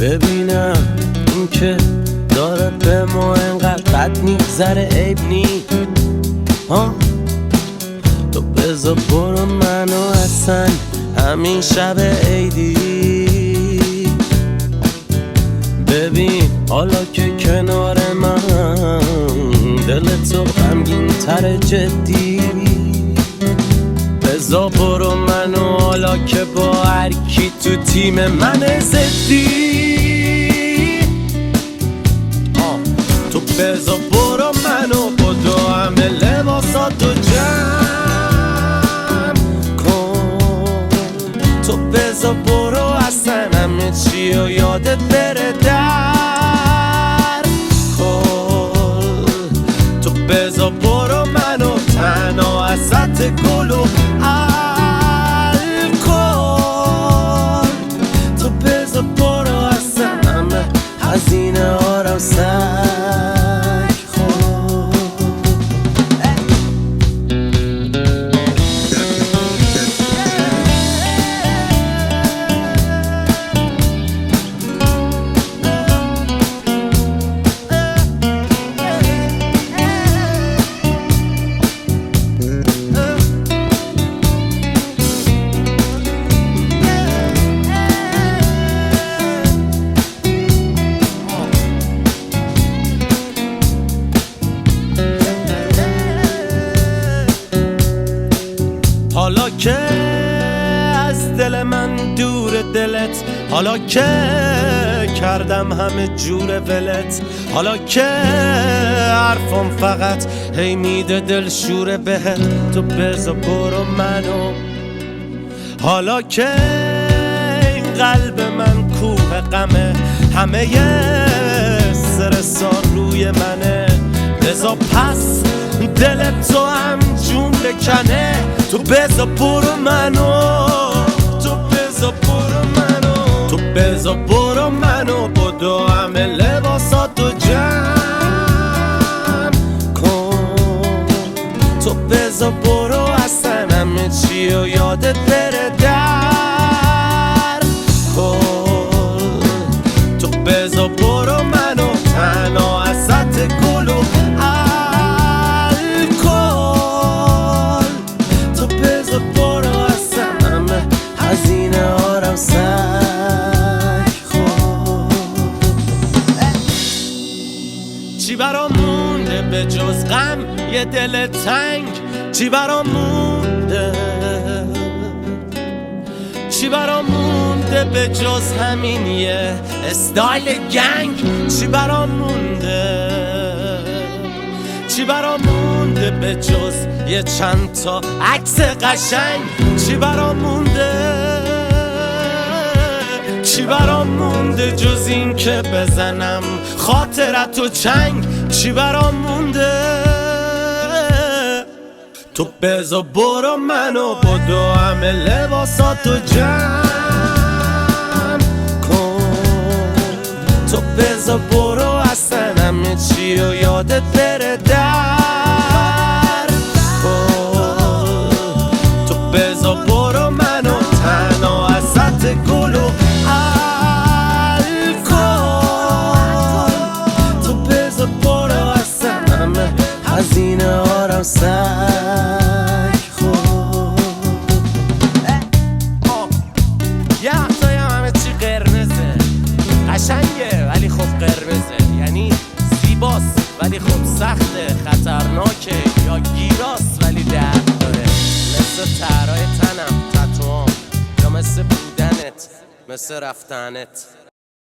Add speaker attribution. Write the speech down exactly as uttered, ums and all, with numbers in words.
Speaker 1: ببینم این که داره به ما انقدر بد میگذره عیب نی ها. تو بذار برو منو اصلا همین شب عیدی ببین حالا که کنار من دل تو غمگین تر جدی. بذار برو منو حالا که با هر کی تو تیم من زدی. تو بذار برو منو بدو همه لباساتو جمع کن. تو بذار برو اصلا همه چی و یادت بره در کن. تو بذار برو منو تنها ازت گل و الکل. تو بذار برو اصلا همه هزینه ها رو سر حالا که از دل من دور دلت، حالا که کردم همه جور ولت، حالا که حرفم فقط هی میده دل شوره بهت. تو بذار برو منو حالا که این قلب من کوه غمه، همه استرسا روی منه. بذار پس دل تو هم جون بکنه. تو بذار برو منو، تو بذار برو منو، تو بذار برو منو بدو همه لباساتو جمع کن. تو بذار برو اصلا همه چی و یادت بره در کن. تو بذار برو منو تنها ازت گل و چی برام مونده به جز غم یه دل تنگ؟ چی برام مونده؟ چی برام مونده به جز همین یه استایل گنگ؟ چی برام مونده؟ چی برام مونده به جز یه چند تا عکس قشنگ؟ چی برام مونده؟ چی برام مونده جز این که بزنم خاطرتو چنگ؟ چی برام مونده؟ تو بذار برو منو بدو همه لباساتو جمع کن. تو بذار برو اصلا همه چی و یادت بره در کن. تو بذار برو منو تنها ازت گل و هزینه ها رو سگ خود. یه وقتایی هم همه چی قرمزه، قشنگه ولی خب قرمزه. یعنی زیباست ولی خب سخته، خطرناکه یا گیراست ولی درد داره. مثل ترهای تنم، تتوام، یا مثل بودنت، مثل رفتنت.